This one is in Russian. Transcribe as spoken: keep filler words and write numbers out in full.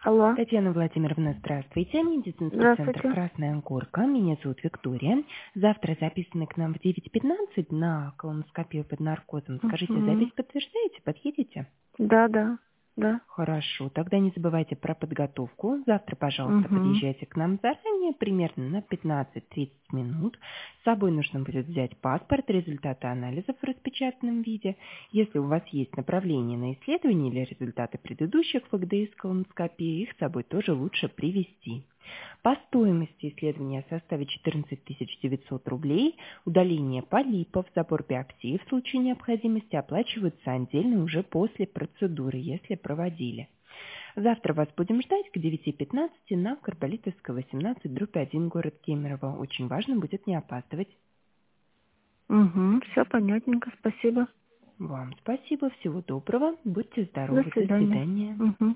Алло. Татьяна Владимировна, здравствуйте. Медицинский центр Здравствуйте. «Красная Горка». Меня зовут Виктория. Завтра записаны к нам в девять пятнадцать на колоноскопию под наркозом. Скажите, Угу. запись подтверждаете? Подъедете? Да, да, да. Хорошо. Тогда не забывайте про подготовку. Завтра, пожалуйста, Угу. подъезжайте к нам заранее, примерно на пятнадцать-тридцать минут. С собой нужно будет взять паспорт, результаты анализов в распечатанном виде. Если у вас есть направление на исследование или результаты предыдущих ФГДИ с колоноскопией, их с собой тоже лучше привезти. По стоимости исследования составит четырнадцать тысяч девятьсот рублей. Удаление полипов, забор биопсии в случае необходимости оплачиваются отдельно уже после процедуры, если проводили. Завтра вас будем ждать к девяти пятнадцати на Карболитовского, восемнадцать, дробь один, город Кемерово. Очень важно будет не опаздывать. Угу. Все понятненько, спасибо. Вам спасибо, всего доброго, будьте До здоровы, до свидания. свидания. Угу.